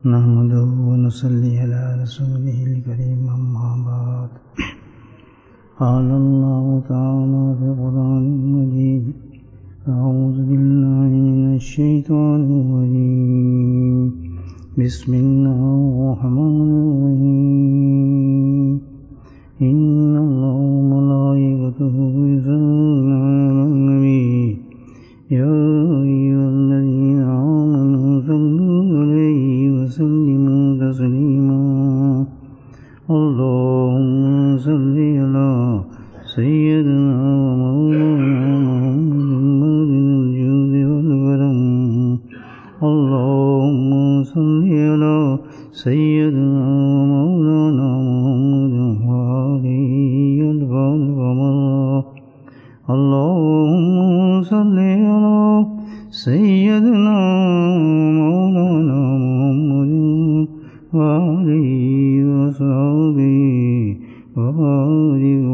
نحمده ونصلي على رسوله الكريم أما بعد قال الله تعالى في القرآن المجيد أعوذ بالله من الشيطان الرجيم بسم الله الرحمن الرحيم إن الله وملائكته يصلون على النبي يا أيها الذين آمنوا صلوا عليه وسلموا تسليما اللهم صل على سيدنا ومولانا محمد الجود والكرم اللهم صل على سيدنا ومولانا محمد وآله الكرام اللهم صل على سيدنا مولانا محمد وآله وصحبه وبارك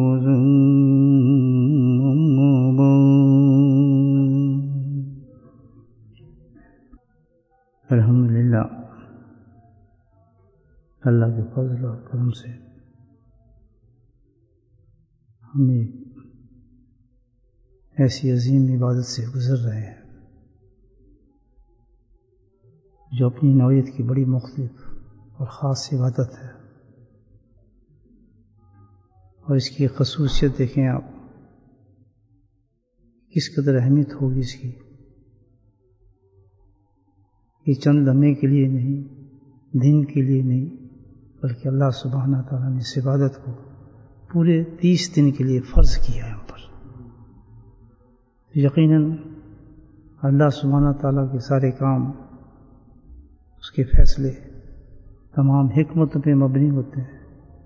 وسلم أما بعد الحمدللہ اللہ کے فضل اور کرم سے ہم ایسی عظیم عبادت سے گزر رہے ہیں جو اپنی نوعیت کی بڑی مختلف اور خاص عبادت ہے، اور اس کی خصوصیت دیکھیں آپ کس قدر اہمیت ہوگی اس کی. یہ چند لمحے کے لیے نہیں، دن کے لیے نہیں، بلکہ اللہ سبحانہ تعالیٰ نے اس عبادت کو پورے 30 دن کے لیے فرض کیا ہے ہم پر. یقیناً اللہ سبحانہ تعالیٰ کے سارے کام، اس کے فیصلے تمام حکمتوں پہ مبنی ہوتے ہیں.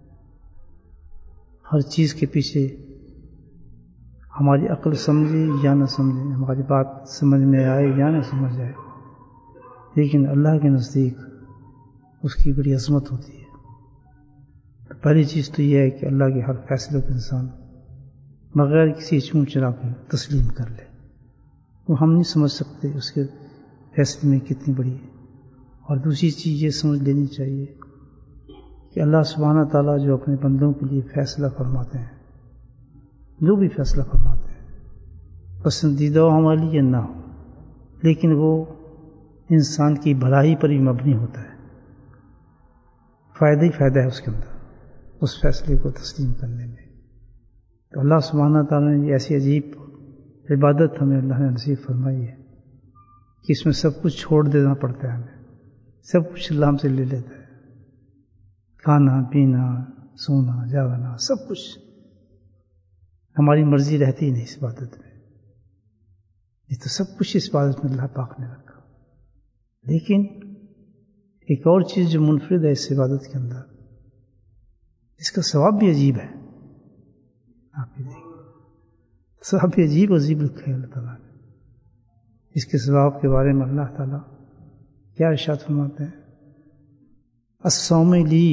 ہر چیز کے پیچھے ہماری عقل سمجھے یا نہ سمجھے، ہماری بات سمجھ میں آئے یا نہ سمجھ آئے، لیکن اللہ کے نزدیک اس کی بڑی عظمت ہوتی ہے. پہلی چیز تو یہ ہے کہ اللہ کے ہر فیصلے کو انسان بغیر کسی چون چرا کے تسلیم کر لے. وہ ہم نہیں سمجھ سکتے اس کے فیصلے میں کتنی بڑی ہے. اور دوسری چیز یہ سمجھ لینی چاہیے کہ اللہ سبحانہ تعالیٰ جو اپنے بندوں کے لیے فیصلہ فرماتے ہیں، جو بھی فیصلہ فرماتے ہیں، پسندیدہ ہو ہمارے لیے نہ ہو، لیکن وہ انسان کی بھلائی پر ہی مبنی ہوتا ہے. فائدہ ہی فائدہ ہے اس کے اندر، اس فیصلے کو تسلیم کرنے میں. تو اللہ سبحانہ تعالیٰ نے ایسی عجیب عبادت ہمیں اللہ نے نصیب فرمائی ہے کہ اس میں سب کچھ چھوڑ دینا پڑتا ہے. ہمیں سب کچھ اللہ ہم سے لے لیتا ہے، کھانا پینا سونا جاگنا سب کچھ. ہماری مرضی رہتی ہی نہیں اس عبادت میں. یہ تو سب کچھ اس عبادت میں اللہ پاک نے رکھا. لیکن ایک اور چیز جو منفرد ہے اس عبادت کے اندر، اس کا ثواب بھی عجیب ہے. آپ یہ دیکھیں، ثواب بھی عجیب رکھا ہے اللہ تعالیٰ نے. اس کے ثواب کے بارے میں اللہ تعالیٰ کیا ارشاد فرماتے ہیں؟ الصوم لی،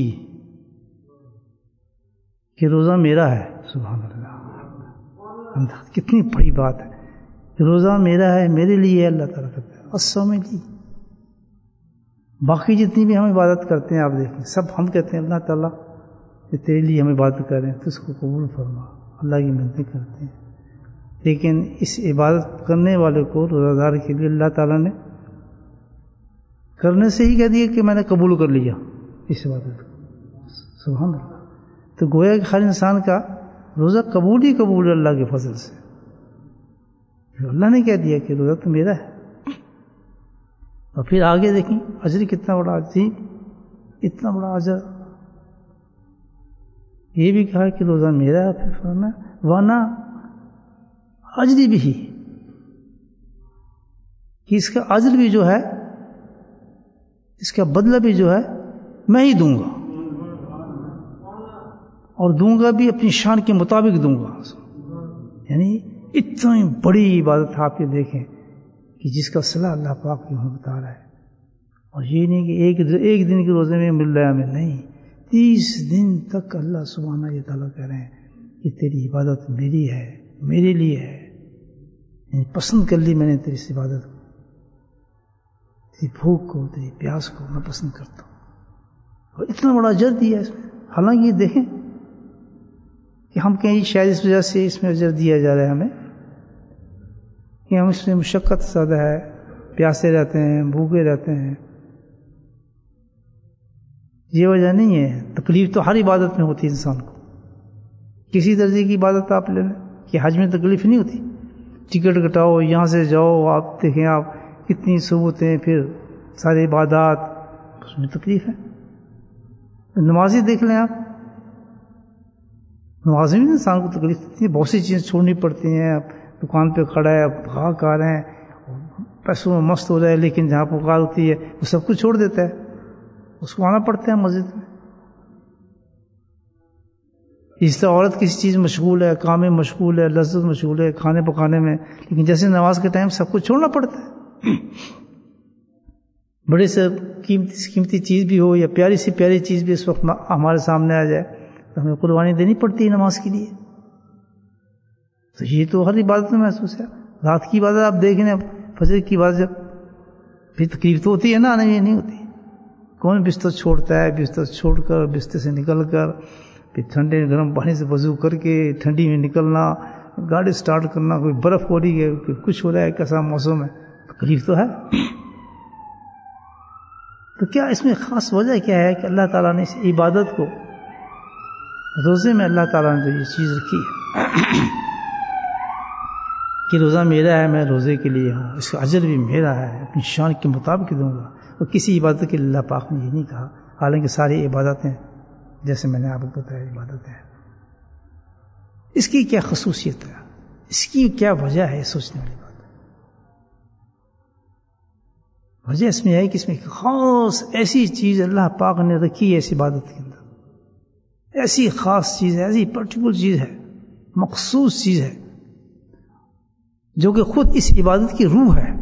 کہ روزہ میرا ہے. سبحان اللہ، کتنی بڑی بات ہے کہ روزہ میرا ہے، میرے لیے اللہ تعالیٰ کرتا ہے. الصوم لی. باقی جتنی بھی ہم عبادت کرتے ہیں آپ دیکھیں، سب ہم کہتے ہیں اللہ تعالیٰ کہ تیرے لیے ہم عبادت کر رہے ہیں تو اس کو قبول فرما، اللہ کی منتیں کرتے ہیں. لیکن اس عبادت کرنے والے کو، روزہ دار کے لیے اللہ تعالیٰ نے کرنے سے ہی کہہ دیا کہ میں نے قبول کر لیا اس عبادت کو. سبحان اللہ. تو گویا کہ ہر انسان کا روزہ قبول ہی قبول ہے اللہ کے فضل سے. اللہ نے کہہ دیا کہ روزہ تو میرا ہے. اور پھر آگے دیکھیں اجر کتنا بڑا عظیم، اتنا بڑا اجر. یہ بھی کہا کہ روزہ میرا ہے، پھر فرمایا وانا اجری بھی، کہ اس کا اجر بھی جو ہے، اس کا بدلہ بھی جو ہے میں ہی دوں گا، اور دوں گا بھی اپنی شان کے مطابق دوں گا. یعنی اتنی بڑی عبادت آپ یہ دیکھیں کہ جس کا صلاح اللہ پاک کی بتا رہا ہے. اور یہ نہیں کہ ایک دن کے روزے میں مل رہا ہے ہمیں، نہیں، 30 دن تک اللہ سبحانہ یہ تعالیٰ کہہ رہے ہیں کہ تیری عبادت میری ہے، میرے لیے ہے. یعنی پسند کر لی میں نے تیری اس عبادت کو، تیری بھوک کو، تیری پیاس کو میں پسند کرتا ہوں. اور اتنا بڑا اجر دیا اس میں. حالانکہ دیکھیں کہ ہم کہیں شاید اس وجہ سے اس میں اجر دیا جا رہا ہے ہمیں کہ ہم اس میں مشقت زیادہ ہے، پیاسے رہتے ہیں، بھوکے رہتے ہیں. یہ وجہ نہیں ہے. تکلیف تو ہر عبادت میں ہوتی ہے انسان کو. کسی درجے کی عبادت آپ لے لیں کہ حج میں تکلیف نہیں ہوتی. ٹکٹ کٹاؤ، یہاں سے جاؤ، آپ دیکھیں آپ کتنی صعوبتیں، پھر سارے عبادات، اس میں تکلیف ہے. نمازی دیکھ لیں آپ، نمازی میں انسان کو تکلیف ہوتی ہے. بہت سی چیزیں چھوڑنی پڑتی ہیں. دکان پہ کھڑا ہے، بھاگ آ رہے ہیں، پیسوں میں مست ہو رہا ہے، لیکن جہاں پکار ہوتی ہے وہ سب کچھ چھوڑ دیتا ہے. اس کو آنا پڑتا ہے مسجد میں. اس طرح عورت کسی چیز مشغول ہے، کام میں مشغول ہے، لذت مشغول ہے، کھانے پکانے میں، لیکن جیسے نماز کے ٹائم سب کچھ چھوڑنا پڑتا ہے. بڑے سے قیمتی چیز بھی ہو یا پیاری سی پیاری چیز بھی اس وقت ہمارے سامنے آ جائے تو ہمیں قربانی دینی پڑتی ہے نماز کے لیے. تو یہ تو ہر عبادت میں محسوس ہے. رات کی عبادت آپ دیکھ لیں، فجر کی عبادت جب پھر تکلیف تو ہوتی ہے نا، نہیں نہیں ہوتی. کون بستر چھوڑتا ہے؟ بستر چھوڑ کر، بستر سے نکل کر، پھر ٹھنڈے گرم پانی سے وضو کر کے ٹھنڈی میں نکلنا، گاڑی سٹارٹ کرنا، کوئی برف ہو رہی ہے، کوئی کچھ ہو رہا ہے، کیسا موسم ہے، تکلیف تو ہے. تو کیا اس میں خاص وجہ کیا ہے کہ اللہ تعالیٰ نے اس عبادت کو، روزے میں اللہ تعالیٰ نے جو یہ چیز رکھی ہے کہ روزہ میرا ہے، میں روزے کے لیے ہوں، اس کا اجر بھی میرا ہے، اپنی شان کے مطابق دوں گا. اور کسی عبادت کے لیے اللہ پاک نے یہ نہیں کہا، حالانکہ ساری عبادتیں جیسے میں نے آپ کو بتایا عبادتیں ہیں. اس کی کیا خصوصیت ہے، اس کی کیا وجہ ہے، سوچنے والی بات ہے. وجہ اس میں ہے کہ اس میں ایک خاص ایسی چیز اللہ پاک نے رکھی ہے اس عبادت کے اندر. ایسی خاص چیز ہے، ایسی پرٹیکولر چیز ہے، مخصوص چیز ہے، جو کہ خود اس عبادت کی روح ہے.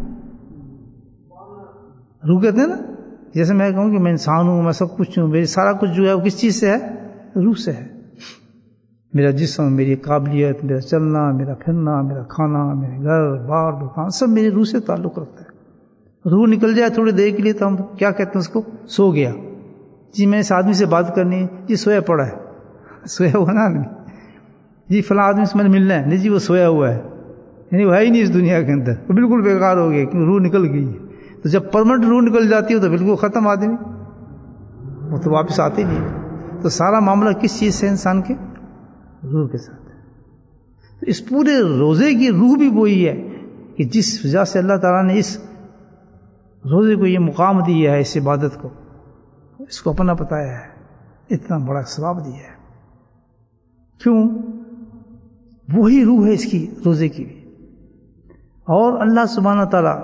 روح کہتے ہیں نا، جیسے میں کہوں کہ میں انسان ہوں، میں سب کچھ ہوں، میری سارا کچھ جو ہے وہ کس چیز سے ہے؟ روح سے ہے. میرا جسم، میری قابلیت، میرا چلنا، میرا پھرنا، میرا کھانا، میرے گھر بار دکان، سب میری روح سے تعلق رکھتا ہے. روح نکل جائے تھوڑی دیر کے لیے تو ہم کیا کہتے ہیں اس کو؟ سو گیا. جی میں اس آدمی سے بات کرنی ہے، جی سویا پڑا ہے، سویا ہوا نا آدمی. جی فلاں آدمی سے میں نے ملنا ہے، نہیں جی وہ سویا ہوا ہے، یعنی وہ ہے ہی نہیں اس دنیا کے اندر، وہ بالکل بیکار ہو گیا کیونکہ روح نکل گئی ہے. تو جب پرمنٹ روح نکل جاتی ہے تو بالکل ختم آدمی، وہ تو واپس آتے نہیں. تو سارا معاملہ کس چیز سے؟ انسان کے روح کے ساتھ. تو اس پورے روزے کی روح بھی وہی ہے کہ جس وجہ سے اللہ تعالیٰ نے اس روزے کو یہ مقام دیا ہے، اس عبادت کو، اس کو اپنا بتایا ہے، اتنا بڑا ثواب دیا ہے. کیوں؟ وہی روح ہے اس کی، روزے کی بھی. اور اللہ سبحانہ تعالیٰ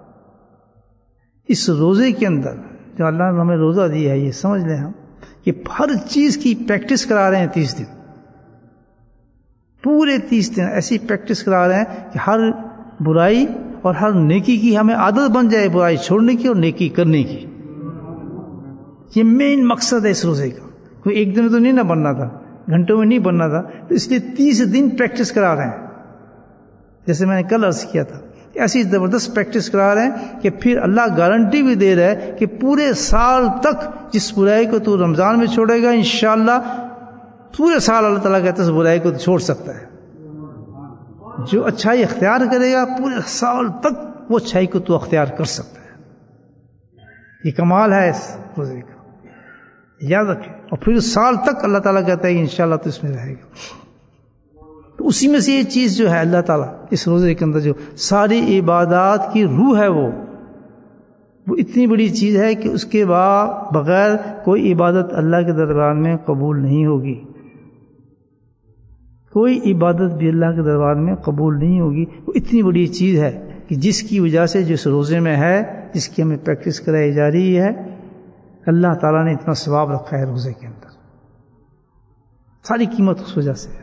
اس روزے کے اندر جو اللہ نے ہمیں روزہ دیا ہے، یہ سمجھ لیں ہم کہ ہر چیز کی پریکٹس کرا رہے ہیں 30 دن. پورے 30 دن ایسی پریکٹس کرا رہے ہیں کہ ہر برائی اور ہر نیکی کی ہمیں عادت بن جائے، برائی چھوڑنے کی اور نیکی کرنے کی. یہ مین مقصد ہے اس روزے کا. کوئی ایک دن میں تو نہیں نہ بننا تھا، گھنٹوں میں نہیں بننا تھا، تو اس لیے 30 دن پریکٹس کرا رہے ہیں. جیسے میں نے کل عرض کیا تھا، ایسی زبردست پریکٹس کرا رہے ہیں کہ پھر اللہ گارنٹی بھی دے رہا ہے کہ پورے سال تک جس برائی کو تو رمضان میں چھوڑے گا انشاءاللہ پورے سال اللہ تعالیٰ کہتے ہیں اس برائی کو چھوڑ سکتا ہے. جو اچھائی اختیار کرے گا پورے سال تک وہ اچھائی کو تو اختیار کر سکتا ہے. یہ کمال ہے اس روزے کا، یاد رکھیں. اور پھر سال تک اللہ تعالیٰ کہتا ہے کہ انشاءاللہ تو اس میں رہے گا. تو اسی میں سے یہ چیز جو ہے اللہ تعالیٰ اس روزے کے اندر جو ساری عبادات کی روح ہے وہ اتنی بڑی چیز ہے کہ اس کے بغیر کوئی عبادت اللہ کے دربار میں قبول نہیں ہوگی. کوئی عبادت بھی اللہ کے دربار میں قبول نہیں ہوگی. وہ اتنی بڑی چیز ہے کہ جس کی وجہ سے جس روزے میں ہے، جس کی ہمیں پریکٹس کرائی جا رہی ہے، اللہ تعالیٰ نے اتنا ثواب رکھا ہے روزے کے اندر. ساری قیمت اس وجہ سے ہے.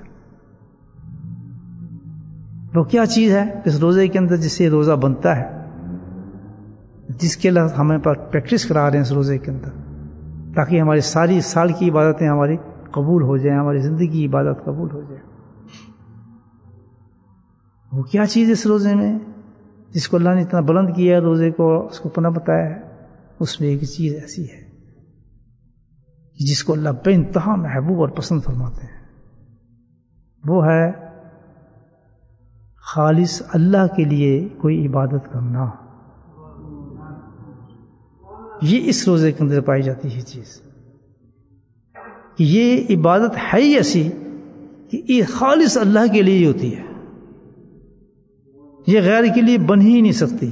وہ کیا چیز ہے اس روزے کے اندر جس سے روزہ بنتا ہے، جس کے لیے ہمیں پریکٹس کرا رہے ہیں اس روزے کے اندر، تاکہ ہماری ساری سال کی عبادتیں ہماری قبول ہو جائیں، ہماری زندگی کی عبادت قبول ہو جائے. وہ کیا چیز اس روزے میں جس کو اللہ نے اتنا بلند کیا ہے روزے کو، اس کو پناہ بتایا ہے؟ اس میں ایک چیز ایسی ہے جس کو اللہ بے انتہا محبوب اور پسند فرماتے ہیں، وہ ہے خالص اللہ کے لیے کوئی عبادت کرنا۔ یہ اس روزے کے اندر پائی جاتی ہے چیز کہ یہ عبادت ہے ہی ایسی کہ یہ خالص اللہ کے لیے ہی ہوتی ہے، یہ غیر کے لیے بن ہی نہیں سکتی۔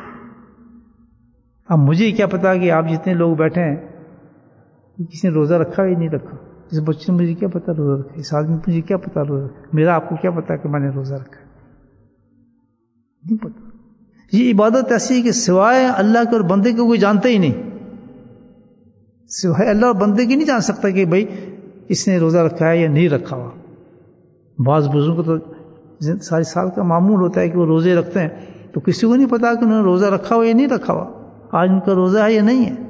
اب مجھے کیا پتا کہ آپ جتنے لوگ بیٹھے ہیں کسی نے روزہ رکھا یا نہیں رکھا، اس بچے نے مجھے کیا پتا روزہ رکھا، اس آدمی مجھے کیا پتا روزہ رکھا، میرا آپ کو کیا پتا کہ میں نے روزہ رکھا ہے، نہیں پتا۔ یہ عبادت ایسی ہے کہ سوائے اللہ کے اور بندے کو کوئی جانتا ہی نہیں، سوائے اللہ اور بندے کی نہیں جان سکتا کہ بھائی اس نے روزہ رکھا ہے یا نہیں رکھا ہوا۔ بعض بزرگوں کو تو سارے سال کا معمول ہوتا ہے کہ وہ روزے رکھتے ہیں، تو کسی کو نہیں پتا کہ انہوں نے روزہ رکھا ہوا یا نہیں رکھا ہوا، آج ان کا روزہ ہے یا نہیں ہے۔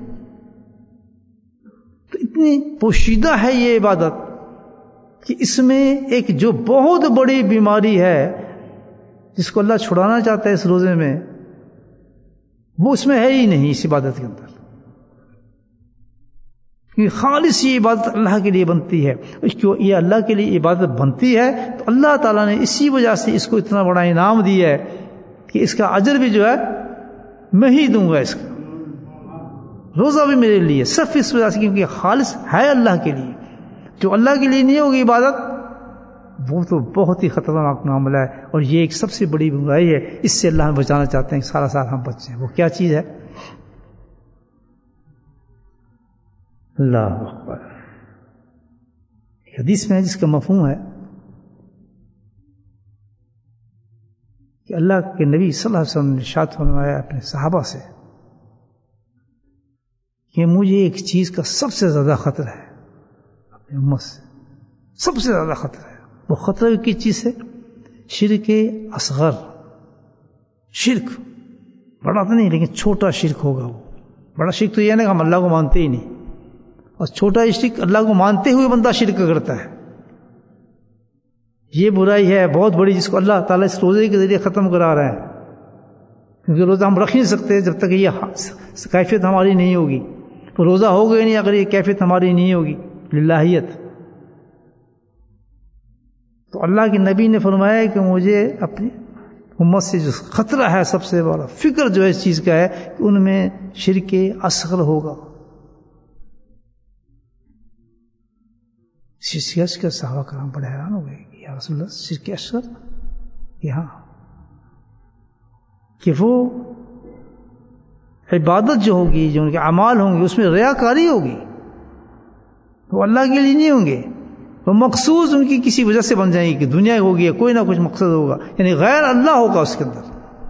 تو اتنی پوشیدہ ہے یہ عبادت کہ اس میں ایک جو بہت بڑی بیماری ہے جس کو اللہ چھڑانا چاہتا ہے اس روزے میں، وہ اس میں ہے ہی نہیں اس عبادت کے اندر، کہ خالص یہ عبادت اللہ کے لیے بنتی ہے۔ کیوں یہ اللہ کے لیے عبادت بنتی ہے تو اللہ تعالیٰ نے اسی وجہ سے اس کو اتنا بڑا انعام دیا ہے کہ اس کا اجر بھی جو ہے میں ہی دوں گا، اس کا روزہ بھی میرے لیے، صرف اس وجہ سے کیونکہ خالص ہے اللہ کے لیے۔ جو اللہ کے لیے نہیں ہوگی عبادت وہ تو بہت ہی خطرناک معاملہ ہے، اور یہ ایک سب سے بڑی برائی ہے، اس سے اللہ ہمیں بچانا چاہتے ہیں کہ سارا سال ہم بچیں۔ وہ کیا چیز ہے؟ اللہ اکبر۔ حدیث میں جس کا مفہوم ہے کہ اللہ کے نبی صلی اللہ علیہ وسلم نے ارشاد فرمایا اپنے صحابہ سے کہ مجھے ایک چیز کا سب سے زیادہ خطرہ ہے اپنی امت سے، سب سے زیادہ خطرہ ہے۔ وہ خطرہ کی چیز ہے شرک اصغر، شرک بڑا تو نہیں لیکن چھوٹا شرک ہوگا۔ وہ بڑا شرک تو یہ ہے نا کہ ہم اللہ کو مانتے ہی نہیں، اور چھوٹا شرک اللہ کو مانتے ہوئے بندہ شرک کرتا ہے، یہ برائی ہے بہت بڑی جس کو اللہ تعالیٰ اس روزے کے ذریعے ختم کرا رہا ہے، کیونکہ روزہ ہم رکھ نہیں سکتے جب تک یہ کیفیت ہماری نہیں ہوگی۔ تو روزہ ہوگا ہی نہیں اگر یہ کیفیت ہماری نہیں ہوگی للہیت۔ تو اللہ کے نبی نے فرمایا کہ مجھے اپنی امت سے جو خطرہ ہے سب سے بڑا فکر جو ہے اس چیز کا ہے کہ ان میں شرک اصغر ہوگا۔ شرک کے صحابہ کرام بڑے حیران ہو گئے کہ یا رسول اللہ شرک اصغر، کہ ہاں، کہ وہ عبادت جو ہوگی، جو ان کے اعمال ہوں گے اس میں ریاکاری ہوگی، وہ اللہ کے لیے نہیں ہوں گے، وہ مخصوص ان کی کسی وجہ سے بن جائیں گی کہ دنیا ہوگی، کوئی نہ کچھ مقصد ہوگا، یعنی غیر اللہ ہوگا اس کے اندر۔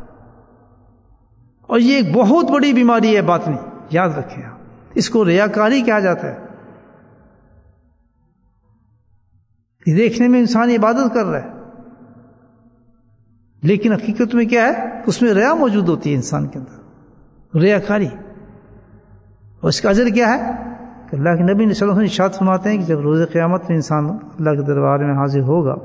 اور یہ ایک بہت بڑی بیماری ہے باطنی، یاد رکھیں آپ، اس کو ریاکاری کہا جاتا ہے۔ یہ دیکھنے میں انسان عبادت کر رہا ہے لیکن حقیقت میں کیا ہے، اس میں ریا موجود ہوتی ہے انسان کے اندر، ریاکاری۔ اور اس کا اجر کیا ہے کہ اللہ کے نبی نے صلی اللہ علیہ وسلم ارشاد فرماتے ہیں کہ جب روز قیامت میں انسان اللہ کے دربار میں حاضر ہوگا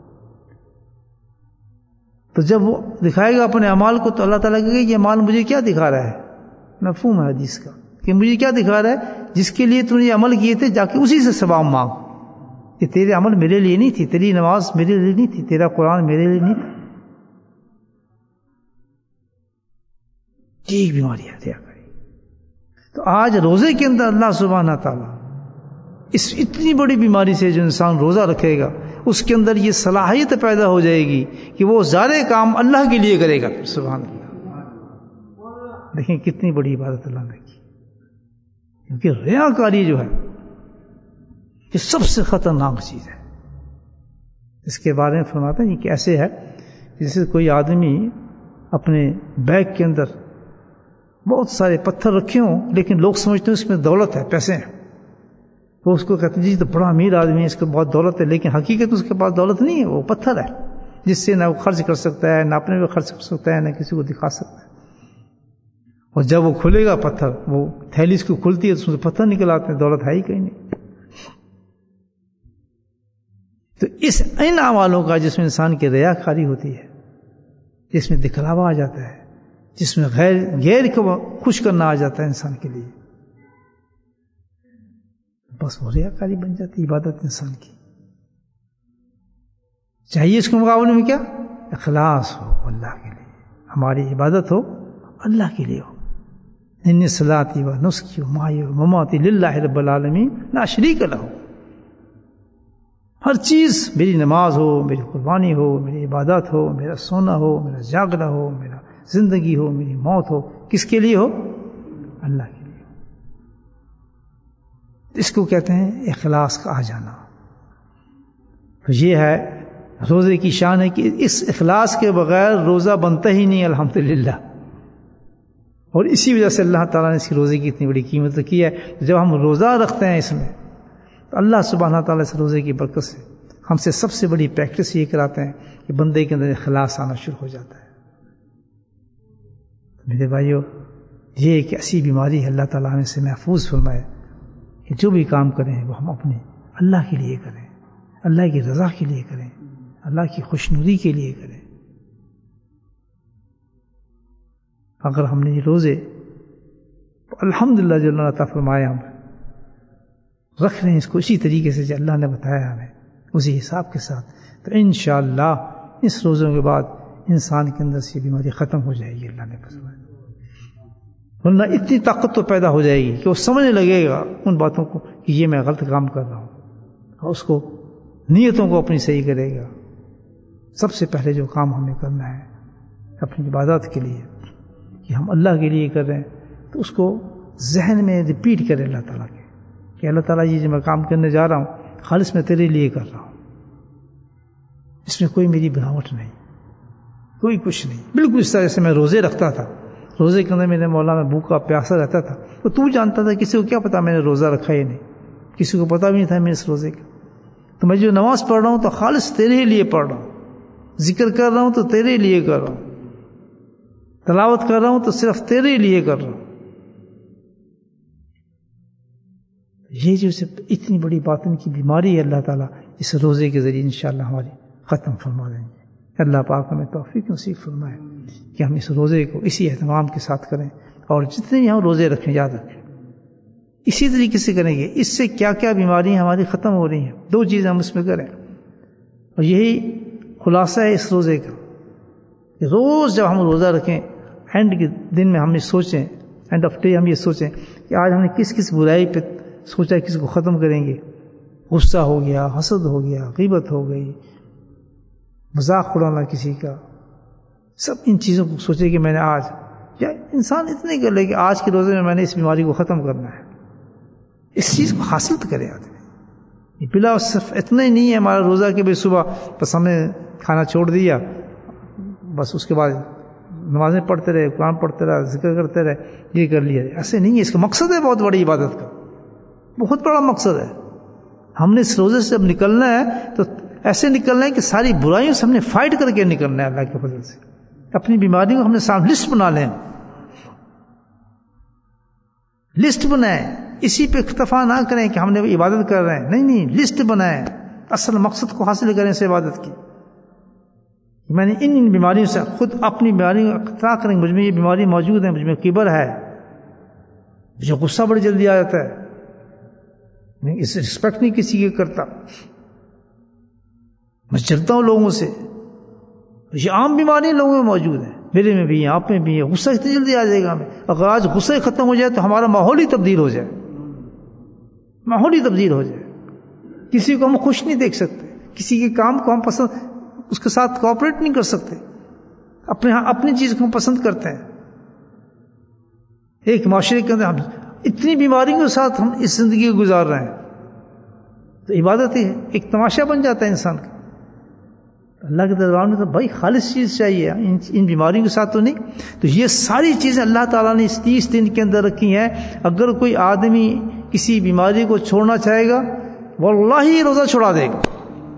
تو جب وہ دکھائے گا اپنے اعمال کو تو اللہ تعالیٰ کہے گا یہ اعمال مجھے کیا دکھا رہا ہے، مفہوم ہے حدیث کا کہ مجھے کیا دکھا رہا ہے، جس کے لیے تم نے عمل کیے تھے جا کے اسی سے ثواب مانگ، کہ تیرے عمل میرے لیے نہیں تھی، تیری نماز میرے لیے نہیں تھی، تیرا قرآن میرے لیے نہیں تھا۔ ایک بیماری ہے ریاکاری۔ تو آج روزے کے اندر اللہ سبحانہ تعالیٰ اس اتنی بڑی بیماری سے جو انسان روزہ رکھے گا اس کے اندر یہ صلاحیت پیدا ہو جائے گی کہ وہ سارے کام اللہ کے لیے کرے گا۔ سبحان اللہ، دیکھیں کتنی بڑی عبادت اللہ نے کی، کیونکہ ریاکاری جو ہے یہ سب سے خطرناک چیز ہے۔ اس کے بارے میں فرماتے ہیں کہ ایسے ہے جیسے کوئی آدمی اپنے بیگ کے اندر بہت سارے پتھر رکھے ہوں لیکن لوگ سمجھتے ہیں اس میں دولت ہے، پیسے ہیں، وہ اس کو کہتے ہیں جی تو بڑا امیر آدمی ہے، اس کو بہت دولت ہے، لیکن حقیقت اس کے پاس دولت نہیں ہے، وہ پتھر ہے جس سے نہ وہ خرچ کر سکتا ہے، نہ اپنے پہ خرچ کر سکتا ہے، نہ کسی کو دکھا سکتا ہے۔ اور جب وہ کھلے گا پتھر، وہ تھیلی اس کو کھلتی ہے تو اس میں سے پتھر نکل آتے ہیں، دولت ہے ہی کہیں نہیں۔ تو اس ان اعمالوں کا جس میں انسان کی ریاکاری ہوتی ہے، جس میں دکھلاوا آ جاتا ہے، جس میں غیر کو خوش کرنا آ جاتا ہے انسان کے لیے، بس وہ ریاکاری بن جاتی عبادت انسان کی. چاہیے اس کے مقابلے میں کیا؟ اخلاص ہو اللہ کے لیے، ہماری عبادت ہو اللہ کے لیے ہو. ان صلاتی و نسکی و مائی و مماتی للہ رب العالمین لا شریک لہ. ہر چیز، میری نماز ہو، میری قربانی ہو، میری عبادت ہو، میرا سونا ہو، میرا جاگنا ہو، میرا زندگی ہو، میری موت ہو، کس کے لیے ہو؟ اللہ کے لیے. اس کو کہتے ہیں اخلاص کا آ جانا. تو یہ ہے روزے کی شان ہے کہ اس اخلاص کے بغیر روزہ بنتا ہی نہیں الحمدللہ. اور اسی وجہ سے اللہ تعالیٰ نے اس روزے کی اتنی بڑی قیمت رکھی ہے. جب ہم روزہ رکھتے ہیں اس میں تو اللہ سبحانہ تعالیٰ اس روزے کی برکت سے ہم سے سب سے بڑی پریکٹس یہ کراتے ہیں کہ بندے کے اندر اخلاص آنا شروع ہو جاتا ہے. میرے بھائیو، یہ ایک ایسی بیماری ہے، اللہ تعالیٰ ہمیں سے محفوظ فرمائے کہ جو بھی کام کریں وہ ہم اپنے اللہ کے لیے کریں، اللہ کی رضا کے لیے کریں، اللہ کی خوشنودی کے لیے کریں. اگر ہم نے یہ روزے الحمدللہ جو اللہ نے عطا فرمایا ہم رکھ رہے ہیں اس کو اسی طریقے سے جو اللہ نے بتایا ہمیں اسی حساب کے ساتھ، تو انشاءاللہ اس روزوں کے بعد انسان کے اندر سے بیماری ختم ہو جائے گی. اللہ نے فرمایا ورنہ اتنی طاقت تو پیدا ہو جائے گی کہ وہ سمجھنے لگے گا ان باتوں کو کہ یہ میں غلط کام کر رہا ہوں، اور اس کو نیتوں کو اپنی صحیح کرے گا. سب سے پہلے جو کام ہمیں کرنا ہے اپنی عبادت کے لیے کہ ہم اللہ کے لیے کر رہے ہیں، تو اس کو ذہن میں ریپیٹ کرے اللہ تعالیٰ کے کہ اللہ تعالیٰ یہ جو میں کام کرنے جا رہا ہوں خالص میں تیرے لیے کر رہا ہوں، اس میں کوئی میری بناوٹ نہیں، کوئی کچھ نہیں. بالکل اس طرح سے میں روزے رکھتا تھا، روزے کے اندر میرے مولا میں بھوکا پیاسا رہتا تھا، تو جانتا تھا، کسی کو کیا پتا میں نے روزہ رکھا ہی نہیں، کسی کو پتا بھی نہیں تھا میں اس روزے کا. تو میں جو نماز پڑھ رہا ہوں تو خالص تیرے لیے پڑھ رہا ہوں، ذکر کر رہا ہوں تو تیرے لیے کر رہا ہوں، تلاوت کر رہا ہوں تو صرف تیرے لیے کر رہا ہوں. یہ جو اتنی بڑی باطن کی بیماری ہے اللہ تعالیٰ اس روزے کے ذریعے انشاءاللہ ہماری ختم فرما دیں گے. اللہ پاک ہمیں توفیق نصیب فرمائے کہ ہم اس روزے کو اسی اہتمام کے ساتھ کریں، اور جتنے بھی ہم روزے رکھیں یاد رکھیں اسی طریقے سے کریں گے. اس سے کیا کیا بیماریاں ہماری ختم ہو رہی ہیں، دو چیزیں ہم اس میں کریں. اور یہی خلاصہ ہے اس روزے کا کہ روز جب ہم روزہ رکھیں اینڈ کے دن میں ہم یہ سوچیں، اینڈ آف ڈے ہم یہ سوچیں کہ آج ہم نے کس کس برائی پہ سوچا کس کو ختم کریں گے. غصہ ہو گیا، حسد ہو گیا، غیبت ہو گئی، مذاق اڑانا کسی کا، سب ان چیزوں کو سوچے کہ میں نے آج، یا انسان اتنے کر لے کہ آج کے روزے میں میں نے اس بیماری کو ختم کرنا ہے. اس چیز کو حاصل تو کرے آدمی. بلا صرف اتنا ہی نہیں ہے ہمارا روزہ کہ بھائی صبح بس ہم نے کھانا چھوڑ دیا، بس اس کے بعد نمازیں پڑھتے رہے، قرآن پڑھتے رہے، ذکر کرتے رہے، یہ کر لیا. ایسے نہیں ہے. اس کا مقصد ہے بہت بڑی عبادت کا، بہت بڑا مقصد ہے. ہم نے اس روزے سے جب نکلنا ہے تو ایسے نکلنا ہے کہ ساری برائیوں سے ہم نے فائٹ کر کے نکلنا ہے اللہ کے فضل سے. اپنی بیماریوں کو ہم نے سامنے لسٹ بنا لیں، لسٹ بنائیں. اسی پہ اکتفا نہ کریں کہ ہم نے عبادت کر رہے ہیں، نہیں، لسٹ بنائیں. اصل مقصد کو حاصل کریں اس عبادت کی. میں نے ان بیماریوں سے خود اپنی بیماریوں کا اقتراع کریں، مجھ میں یہ بیماری موجود ہے، مجھ میں کبر ہے، مجھے غصہ بڑی جلدی آ جاتا ہے، میں اس رسپیکٹ نہیں کسی کی کرتا، میں چلتا ہوں لوگوں سے. یہ عام بیماری لوگوں میں موجود ہے، میرے میں بھی ہے، آپ میں بھی ہے. غصہ اتنی جلدی آ جائے گا ہمیں. اگر آج غصہ ختم ہو جائے تو ہمارا ماحول ہی تبدیل ہو جائے، ماحول ہی تبدیل ہو جائے. کسی کو ہم خوش نہیں دیکھ سکتے، کسی کے کام کو ہم پسند، اس کے ساتھ کوآپریٹ نہیں کر سکتے، اپنی چیز کو ہم پسند کرتے ہیں. ایک معاشرے کے اندر ہم اتنی بیماریوں کے ساتھ ہم اس زندگی کو گزار رہے ہیں، تو عبادت ہی ہے، ایک تماشا بن جاتا ہے انسان کا. اللہ کے دربار میں تو بھائی خالص چیز چاہیے، ان بیماریوں کے ساتھ تو نہیں. تو یہ ساری چیزیں اللہ تعالیٰ نے اس 30 دن کے اندر رکھی ہیں. اگر کوئی آدمی کسی بیماری کو چھوڑنا چاہے گا واللہ روزہ چھوڑا دے گا.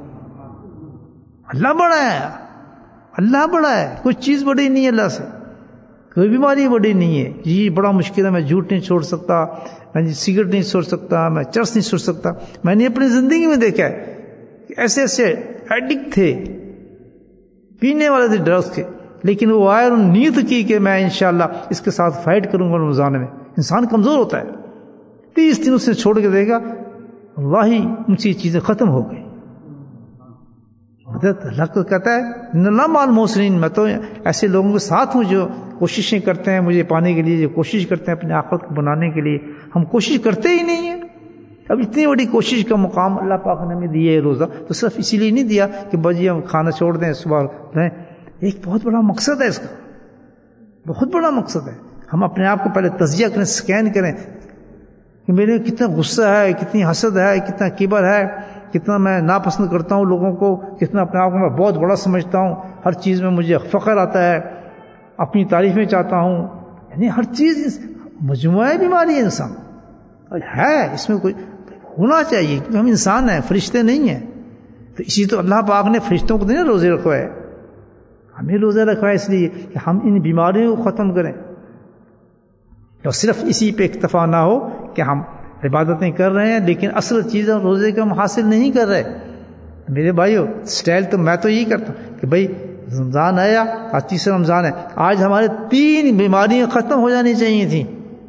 اللہ بڑا ہے، اللہ بڑا ہے، کوئی چیز بڑی نہیں ہے اللہ سے، کوئی بیماری بڑی نہیں ہے. یہ بڑا مشکل ہے، میں جھوٹ نہیں چھوڑ سکتا، میں سگریٹ نہیں چھوڑ سکتا، میں چرس نہیں چھوڑ سکتا. میں نے اپنی زندگی میں دیکھا ہے کہ ایسے ایڈکٹ تھے، پینے والے تھے، ڈرگس کے، لیکن وہ آئے اور نیت کی کہ میں انشاءاللہ اس کے ساتھ فائٹ کروں گا رمضان میں. انسان کمزور ہوتا ہے، 30 دن اس نے چھوڑ کے دے گا، اللہ ہی ان سی چیزیں ختم ہو گئی. حضرت اللہ کو کہتا ہے ان اللہ مع المحسنین، میں تو ایسے لوگوں کے ساتھ ہوں جو کوششیں کرتے ہیں مجھے پانے کے لیے، جو کوشش کرتے ہیں اپنے آخرت کو بنانے کے لیے. ہم کوشش کرتے ہی نہیں ہیں. اب اتنی بڑی کوشش کا مقام اللہ پاک نے ہمیں دیا ہے روزہ، تو صرف اسی لیے نہیں دیا کہ بجی ہم کھانا چھوڑ دیں صبح رہیں. ایک بہت بڑا مقصد ہے اس کا، بہت بڑا مقصد ہے. ہم اپنے آپ کو پہلے تجزیہ کریں، سکین کریں کہ میرے کتنا غصہ ہے، کتنی حسد ہے، کتنا کبر ہے، کتنا میں ناپسند کرتا ہوں لوگوں کو، کتنا اپنے آپ کو میں بہت بڑا سمجھتا ہوں، ہر چیز میں مجھے فخر آتا ہے، اپنی تعریفیں چاہتا ہوں. یعنی ہر چیز مجموعہ بیماری ہے انسان ہے، اس میں کوئی ہونا چاہیے کیونکہ ہم انسان ہیں، فرشتے نہیں ہیں. تو اسی تو اللہ پاک نے فرشتوں کو نہیں روزے رکھوائے، ہمیں روزہ رکھا ہے اس لیے کہ ہم ان بیماریوں کو ختم کریں. تو صرف اسی پہ اکتفا نہ ہو کہ ہم عبادتیں کر رہے ہیں لیکن اصل چیز ہم روزے کا ہم حاصل نہیں کر رہے. میرے بھائیو سٹائل تو میں تو یہی کرتا ہوں کہ بھائی رمضان آیا، آج تیسرا رمضان ہے، آج ہمارے 3 بیماریاں ختم ہو جانی چاہیے تھیں.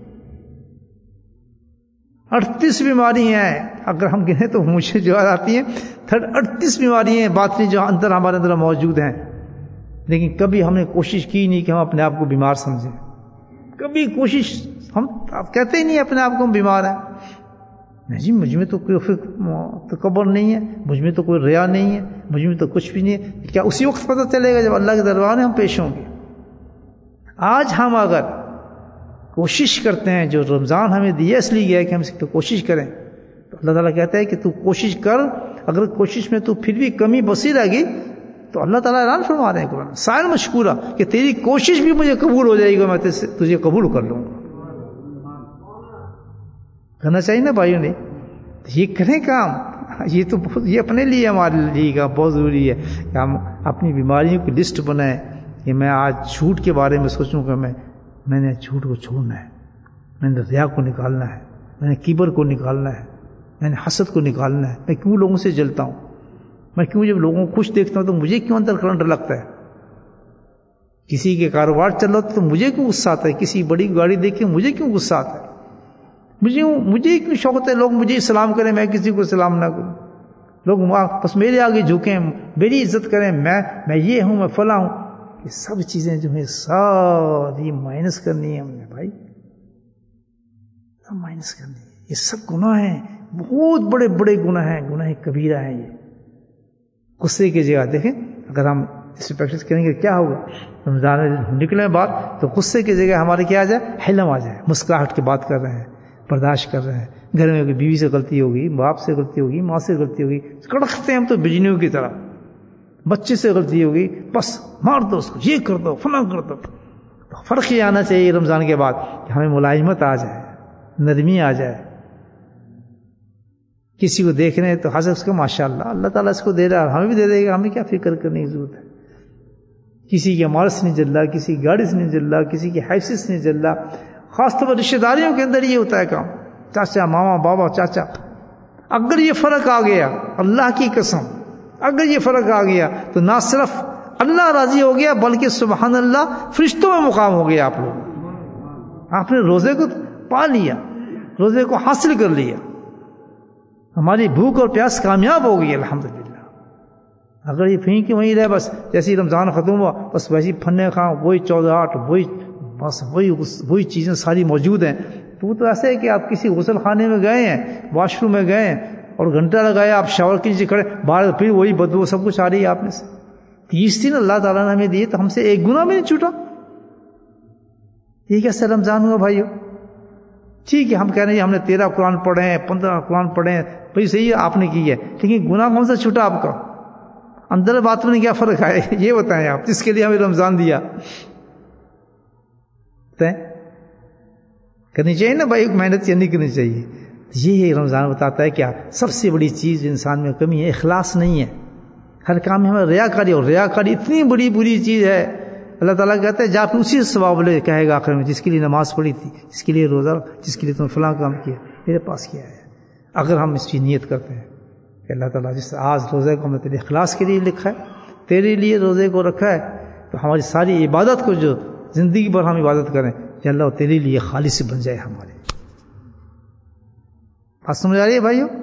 38 بیماریاں ہیں اگر ہم گنے تو مجھے جو آتی ہیں 38 بیماریاں ہیں باطنی جو اندر ہمارے اندر موجود ہیں. لیکن کبھی ہم نے کوشش کی نہیں کہ ہم اپنے آپ کو بیمار سمجھیں. کبھی کوشش ہم کہتے ہی نہیں اپنے آپ کو ہم بیمار ہیں. نہیں جی مجھ میں تو کوئی تکبر نہیں ہے، مجھ میں تو کوئی ریا نہیں ہے، مجھ میں تو کچھ بھی نہیں ہے. کیا اسی وقت پتہ چلے گا جب اللہ کے دربار میں ہم پیش ہوں گے. آج ہم اگر کوشش کرتے ہیں، جو رمضان ہمیں دیا اس لیے گیا ہے کہ ہم اس پہ کوشش کریں، تو اللہ تعالیٰ کہتا ہے کہ تو کوشش کر، اگر کوشش میں تو پھر بھی کمی بسی رہ گئی تو اللہ تعالیٰ اعلان فرما رہے ہیں قرآن سائر مشکورہ کہ تیری کوشش بھی مجھے قبول ہو جائے گی، میں تجھے قبول کر لوں گا. کرنا چاہیے نا بھائیوں نے، یہ کریں کام. یہ تو یہ اپنے لیے ہمارے لیے کا بہت ضروری ہے کہ ہم اپنی بیماریوں کی لسٹ بنائیں کہ میں آج جھوٹ کے بارے میں سوچوں کہ میں نے جھوٹ کو چھوڑنا ہے، میں نے ریا کو نکالنا ہے، میں نے کبر کو نکالنا ہے، میں نے حسد کو نکالنا ہے. میں کیوں لوگوں سے جلتا ہوں؟ میں کیوں جب لوگوں کو خوش دیکھتا ہوں تو مجھے کیوں اندر کرنٹ لگتا ہے؟ کسی کے کاروبار چل رہا تو مجھے کیوں غصہ آتا ہے؟ کسی بڑی گاڑی دیکھ کے مجھے کیوں غصہ آتا ہے؟ مجھے کیوں شوق ہے لوگ مجھے سلام کریں، میں کسی کو سلام نہ کروں؟ لوگ بس میرے آگے جھکیں، میری عزت کریں، میں یہ ہوں، میں فلاں ہوں. یہ سب چیزیں جو ہیں ساری مائنس کرنی ہے ہم نے بھائی، سب مائنس کرنی ہے. یہ سب گناہ ہیں، بہت بڑے بڑے گناہ ہیں، گناہ کبیرہ ہیں. یہ غصے کی جگہ دیکھیں اگر ہم اس پہ پریکٹس کریں گے کیا ہوگا؟ رمضان نکلنے بعد تو غصے کی جگہ ہمارے کیا آ جائے؟ حلم آ جائے. مسکراہٹ کی بات کر رہے ہیں، برداشت کر رہے ہیں. گھر میں بیوی سے غلطی ہوگی، باپ سے غلطی ہوگی، ماں سے غلطی ہوگی، کڑکتے ہیں ہم تو بجلیوں کی طرح. بچے سے غلطی ہوگی، بس مار دو اس کو، یہ کر دو، فلاں کر دو. تو فرق یہ آنا چاہیے رمضان کے بعد کہ ہمیں ملائمت آ جائے، نرمی آ جائے. کسی کو دیکھ رہے ہیں تو حضرت اس کو ماشاء اللہ، اللہ تعالیٰ اس کو دے رہا ہے، ہمیں بھی دے دے گا، ہمیں کیا فکر کرنے کی ضرورت ہے. کسی کی عمارت سے نہیں جل رہا، کسی کی گاڑی سے نہیں جل رہا، کسی کی حیثیت سے نہیں جل رہا. خاص طور پر رشتہ داریوں کے اندر یہ ہوتا ہے کام، چاچا، ماما، بابا، چاچا. اگر یہ فرق آ گیا، اللہ کی قسم اگر یہ فرق آ گیا تو نہ صرف اللہ راضی ہو گیا بلکہ سبحان اللہ فرشتوں میں مقام ہو گیا. آپ لوگ، آپ نے روزے کو پا لیا، روزے کو حاصل کر لیا. ہماری بھوک اور پیاس کامیاب ہو گئی الحمدللہ. اگر یہ پھینک کے وہیں رہے، بس جیسے رمضان ختم ہوا بس ویسی پھنے کھاؤ، وہی 14 وہی بس وہی چیزیں ساری موجود ہیں. تو ایسا ہے کہ آپ کسی غسل خانے میں گئے ہیں، واش روم میں گئے ہیں اور گھنٹہ لگایا، آپ شاور کے نیچے کھڑے، باہر پھر وہی بدبو سب کچھ آ رہی ہے آپ میں سے. 30 دن اللہ تعالیٰ نے ہمیں دیے تو ہم سے ایک گناہ بھی نہیں چھوٹا. یہ کیسا رمضان ہوا بھائیو؟ ٹھیک ہے ہم کہہ رہے ہیں ہم نے 13 قرآن پڑھے ہیں، 15 قرآن پڑھے ہیں، بھائی صحیح ہے آپ نے کی ہے، لیکن گناہ کون سا چھوٹا آپ کا؟ اندر بات میں کیا فرق ہے یہ بتائیں آپ، جس کے لیے ہمیں رمضان دیا. کرنی چاہیے نا بھائی، محنت نہیں کرنی چاہیے. یہ رمضان بتاتا ہے کیا سب سے بڑی چیز انسان میں کمی ہے، اخلاص نہیں ہے. ہر کام میں ہمیں ریاکاری، اور ریاکاری اتنی بڑی بری چیز ہے. اللہ تعالیٰ کہتا ہے جا تو اسی ثواب لے، کہے گا آخر میں جس کے لیے نماز پڑھی تھی، جس کے لیے روزہ، جس کے لیے تم فلاں کام کیا، میرے پاس کیا ہے. اگر ہم اس کی نیت کرتے ہیں کہ اللہ تعالیٰ جس آج روزے کو ہم نے تیرے اخلاص کے لیے لکھا ہے، تیرے لیے روزے کو رکھا ہے، تو ہماری ساری عبادت کو جو زندگی بھر ہم عبادت کریں کہ اللہ تیرے لیے خالص بن جائے ہمارے. بات سمجھ آ رہی ہے بھائیو؟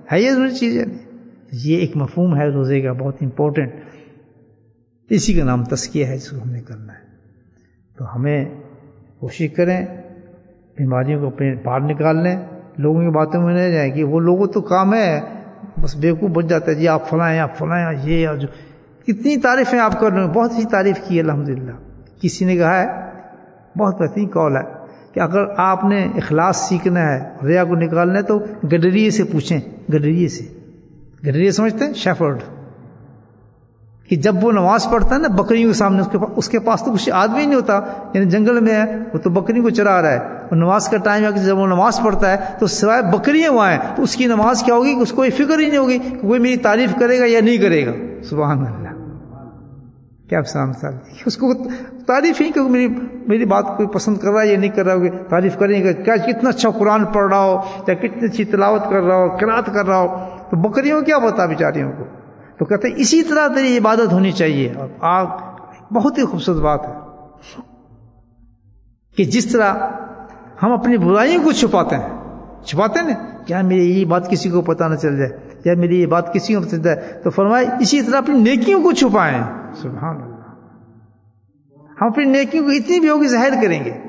ہے یہ ضروری چیز ہے؟ یہ ایک مفہوم ہے روزے کا بہت امپورٹنٹ، اسی کا نام تزکیہ ہے جس کو ہم نے کرنا ہے۔ تو ہمیں کوشش کریں بیماریوں کو اپنے باہر نکال لیں، لوگوں کی باتوں میں نہیں جائیں کہ وہ لوگوں تو کام ہے بس بیوقوف بن جاتا ہے، جی آپ فلاں ہیں، آپ فلاں ہیں، یہ اور جو کتنی تعریفیں آپ کر رہے ہیں، بہت سی تعریف کی الحمدللہ۔ کسی نے کہا ہے بہت بہترین قول ہے کہ اگر آپ نے اخلاص سیکھنا ہے، ریا کو نکالنا ہے تو گڈریے سے پوچھیں، گڈریے سے۔ گڈریے سمجھتے ہیں؟ شیفرڈ، کہ جب وہ نماز پڑھتا ہے نا بکریوں کے سامنے، اس کے پاس تو کچھ آدمی نہیں ہوتا، یعنی جنگل میں ہے، وہ تو بکری کو چرا رہا ہے، اور نماز کا ٹائم ہے کہ جب وہ نماز پڑھتا ہے تو سوائے بکریاں وہاں ہیں، تو اس کی نماز کیا ہوگی کہ اس کو کوئی فکر ہی نہیں ہوگی کہ کوئی میری تعریف کرے گا یا نہیں کرے گا۔ سبحان اللہ، کیا مثال دی، اس کو تعریف ہی کہ میری بات کوئی پسند کر رہا ہے یا نہیں کر رہا ہوگی، تعریف کریں گے کیا کتنا اچھا قرآن پڑھ رہا ہو یا کتنی اچھی تلاوت کر رہا ہو، قرات کر رہا ہو، تو بکریوں کیا پتا بیچاریوں کو۔ تو کہتے ہیں اسی طرح تیری عبادت ہونی چاہیے۔ اور بہت ہی خوبصورت بات ہے کہ جس طرح ہم اپنی برائیوں کو چھپاتے ہیں نا، کیا میری یہ بات کسی کو پتہ نہ چل جائے، یا میری یہ بات کسی کو پتہ چل جائے، تو فرمایا اسی طرح اپنی نیکیوں کو چھپائیں۔ سبحان اللہ، ہم اپنی نیکیوں کو اتنی بھی ہوگی ظاہر کریں گے،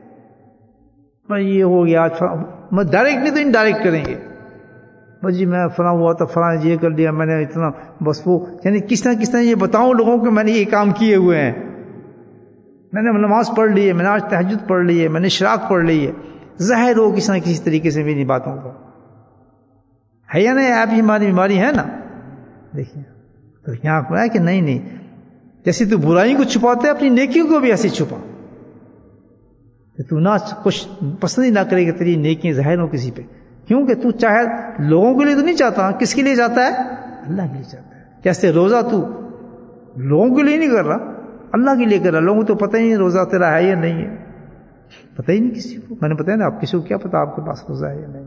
یہ ہو گیا آج ڈائریکٹ نہیں تو انڈائریکٹ کریں گے، بس جی میں فلاں ہوا تو فلاں یہ کر لیا میں نے اتنا، بس وہ یعنی کس طرح یہ بتاؤں لوگوں کو میں نے یہ کام کیے ہوئے ہیں، میں نے نماز پڑھ لی ہے، میں نے آج تہجد پڑھ لی ہے، میں نے اشراق پڑھ لی ہے، ظاہر ہو کسی نہ کسی طریقے سے میری باتوں کو، ہے یا نہیں؟ آپ ہماری بیماری ہے نا۔ دیکھیے تو یہاں کو ہے کہ نہیں جیسے تو برائیوں کو چھپاتے اپنی نیکیوں کو بھی ایسے چھپا، کہ تو نہ کچھ پسند ہی نہ کرے گا تیری نیکیاں ظاہر ہو کسی پہ، کیونکہ تو چاہے لوگوں کے لیے تو نہیں چاہتا، کس کے لیے چاہتا ہے؟ اللہ کے لیے چاہتا ہے۔ جیسے روزہ تو لوگوں کے لیے نہیں کر رہا، اللہ کے لیے کر رہا، لوگوں کو تو پتہ ہی نہیں روزہ تیرا ہے یا نہیں ہے، پتہ ہی نہیں کسی کو۔ میں نے بتایا نا، آپ کسی کو کیا پتا آپ کے پاس روزہ ہے یا نہیں۔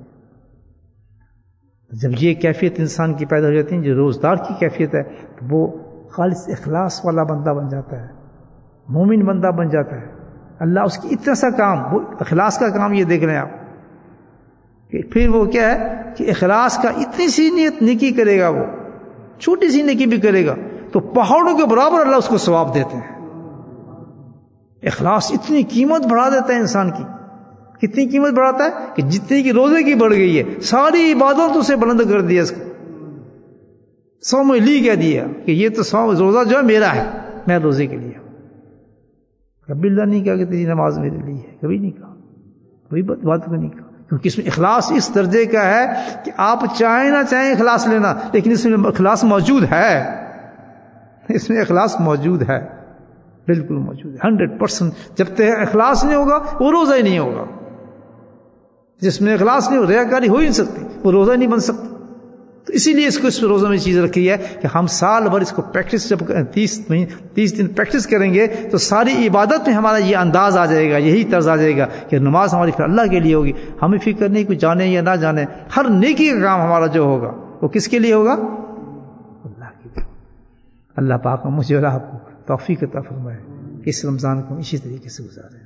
جب یہ کیفیت انسان کی پیدا ہو جاتی ہے، جو روزدار کی کیفیت ہے، تو وہ خالص اخلاص والا بندہ بن جاتا ہے، مومن بندہ بن جاتا ہے۔ اللہ اس کی اتنا سا کام، وہ اخلاص کا کام، یہ دیکھ رہے ہیں آپ کہ پھر وہ کیا ہے کہ اخلاص کا اتنی سی نیکی کرے گا، وہ چھوٹی سی نیکی بھی کرے گا تو پہاڑوں کے برابر اللہ اس کو ثواب دیتے ہیں۔ اخلاص اتنی قیمت بڑھا دیتا ہے انسان کی، کتنی قیمت بڑھاتا ہے کہ جتنی کی روزے کی بڑھ گئی ہے، ساری عبادتوں سے بلند کر دیا اس کو، 100 میں لی کہہ دیا کہ یہ تو 100 روزہ جو ہے میرا ہے، میں روزے کے لیے۔ کبھی اللہ نہیں کہا کہ تیری نماز میرے لیے ہے، کبھی نہیں کہا، کوئی بات کو نہیں کہا، کیونکہ اس میں اخلاص اس درجے کا ہے کہ آپ چاہیں نہ چاہیں اخلاص لینا، لیکن اس میں اخلاص موجود ہے، اس میں اخلاص موجود ہے، بالکل موجود ہے 100%۔ جب تک اخلاص نہیں ہوگا وہ روزہ ہی نہیں ہوگا، جس میں اخلاص نہیں ہو، ریاکاری ہو ہی نہیں سکتی، وہ روزہ نہیں بن سکتا۔ تو اسی لیے اس روزہ میں چیز رکھی ہے کہ ہم سال بھر اس کو پریکٹس، جب 30 دن پریکٹس کریں گے تو ساری عبادت میں ہمارا یہ انداز آ جائے گا، یہی طرز آ جائے گا کہ نماز ہماری پھر اللہ کے لیے ہوگی، ہمیں فکر نہیں کوئی جانے یا نہ جانے، ہر نیکی کا کام ہمارا جو ہوگا وہ کس کے لیے ہوگا؟ اللہ کے لیے۔ اللہ پاک مجھے اور آپ کو توفیق عطا فرمائے کہ اس رمضان کو اسی طریقے سے گزارے۔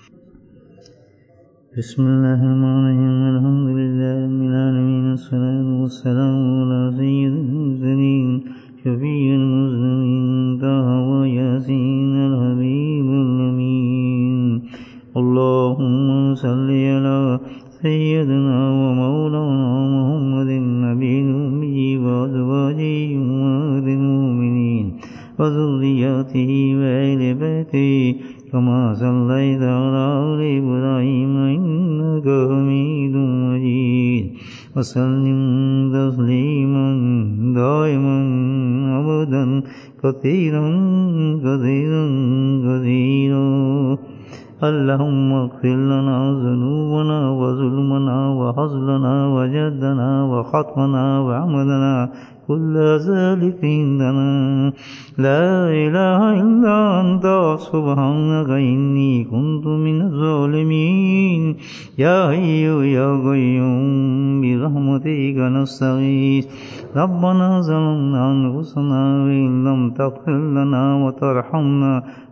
بسم اللہ الرحمن الرحیم، الحمد للہ رب العالمین، والصلاة والسلام علی سید المرسلین، شفیع المذنبین، طہ و یاسین الحبیب الامین۔ اللہم صلی علی سیدنا و مولانا محمد النبی الأمی وازواجہ امہات المؤمنین وذریاتہ وآل بیتہ كما صليت على آل إبراهيم إنك حميد مجيد، وسلم تسليما دائما أبدا كثيرا كثيرا كثيرا۔ اللهم اغفر لنا ذنوبنا وظلمنا وهزلنا وجدنا وخطأنا وعمدنا كل ذلك عندنا، لا إله إلا أنت سبحانك إني كنت من الظالمين، يا حي يا قيوم برحمتك نستغيث، ربنا ظلمنا أنفسنا وإن لم تغفر لنا وترحمنا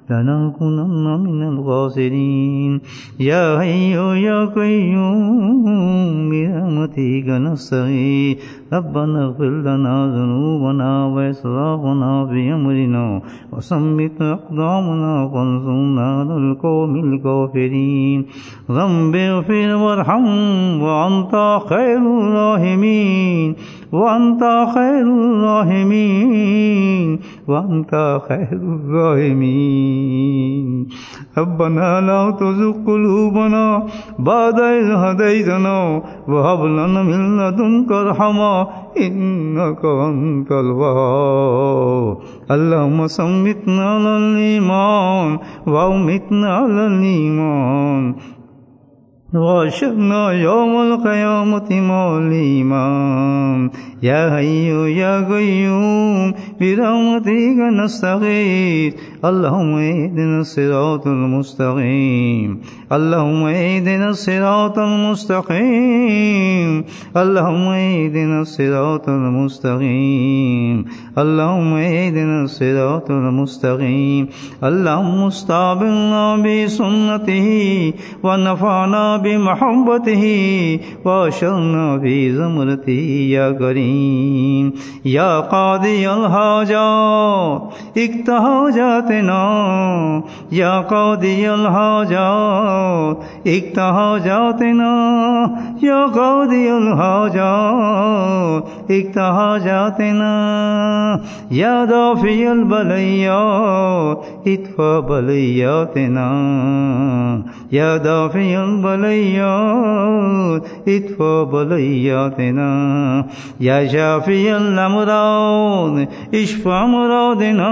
لنكونن من الخاسرين يا حي يا قيوم برحمتك نستغيث ربنا اغفر لنا ذنوبنا وإسرافنا في أمرنا وثبت أقدامنا وانصرنا على القوم الكافرين رب اغفر وارحم وأنت خير الراحمين وأنت خير الراحمين وأنت خير الراحمين ربنا لا تزغ قلوبنا بعد إذ هديتنا وهب لنا من لدنك رحمة إنك أنت الوهاب اللهم ثبتنا على الإيمان وأمتنا على الإيمان واشرنا يوم القيامة مع الإمام يا حي يا قيوم برحمتك نستغيث اللهم اهدنا الصراط المستقيم اللهم اهدنا الصراط المستقيم اللهم اهدنا الصراط المستقيم اللهم اهدنا الصراط المستقيم اللهم استعبلنا بسنته ونفعنا بمحبته واشرنا في زمرته يا كريم يا قاضي الحاجات اقض حاجاتنا يا قاضي الحاجات اقض حاجاتنا يا قاضي الحاجات اقض حاجاتنا يا دافع البليات ادفع بلياتنا يا دافع البليات ادفع بلياتنا يا شافي الأمراض اشفع مرادنا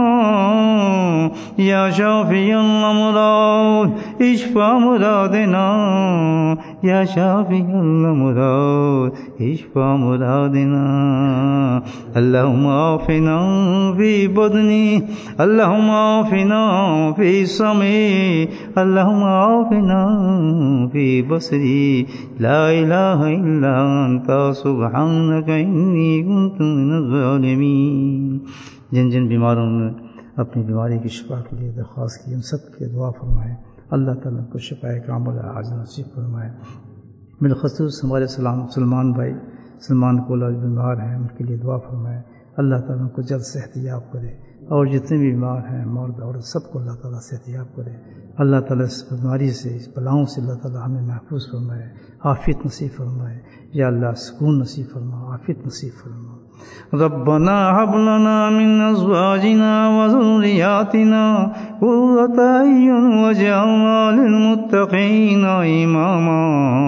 يا شافي الأمراض اشفع مرادنا يا شافي الأمراض اشفع مرادنا اللهم عافنا في بدني اللهم عافنا في سمعي اللهم عافنا في بصري لا إله إلا أنت سبحانك إني كنت من الظالمين जिन जिन बीमारों ने अपनी बीमारी की शिफा के लिए दरख्वास्त की उन सब के दुआ फरमाए अल्लाह ताला को शिफाए कामिल आजिल नसीब फरमाए बिलखसूस हमारे सलमान भाई सलमान कोला बीमार हैं उनके लिए दुआ फरमाए अल्लाह ताला उनको जल्द सेहतियाब करे और जितने भी बीमार हैं मर्द और सबको अल्लाह ताला सेहतियाब करे अल्लाह ताला इस बीमारी से इस बलाओं से अल्लाह ताला हमें महफूज फरमाए आफियत नसीब फरमाए या अल्लाह सुकून नसीब फरमा आफियत नसीब फरमा रब्बना हब लना मिन अज़वाजिना व ज़ुर्रिय्यातिना क़ुर्रता अय्युन वजअलना लिलमुत्तक़ीना इमामा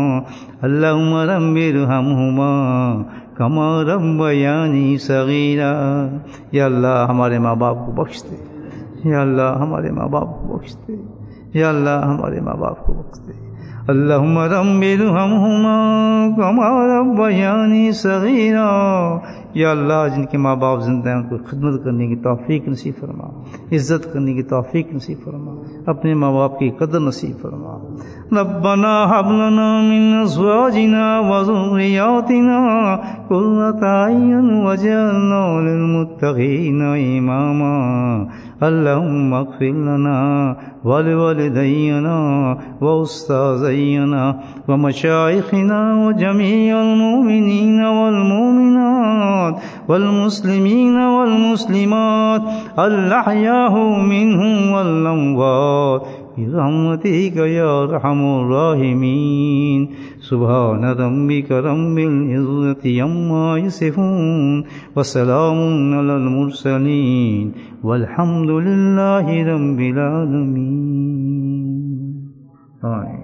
अल्लाहुम्मा रब्बिरहमहुमा कमा रब्बयानी सगीरा या अल्लाह हमारे माँ बाप को बख्श दे या अल्लाह हमारे माँ बाप को बख्श दे या अल्लाह हमारे माँ बाप को बख्श दे अल्लाहुम्मा रब्बिरहमहुमा कमा रब्बयानी सगीरा या अल्लाह जिनके माँ बाप जिंदा हैं उनको खिदमत करने की तौफीक नसीब फरमा इज़्ज़त करने की तौफीक नसीब फरमा अपने माँ बाप की कदर नसीब फरमा रब्बना हब लना मिन अज़वाजिना व ज़ुर्रिय्यातिना क़ुर्रता अय्युन वजअलना लिलमुत्तक़ीना इमामा अल्लाहुम्मा अग़फ़िर लना व लिवालिदैना व उस्ताज़ैना व मशाइख़िना व जमीअल मुमिनीना वल मुमिनात वल मुस्लिमीना वल मुस्लिमात अल अहयाउ मिनहुम वल अमवात برحمتك يا أرحم الراحمين سبحان ربك رب العزة عما يصفون وسلام على المرسلين والحمد لله رب العالمين.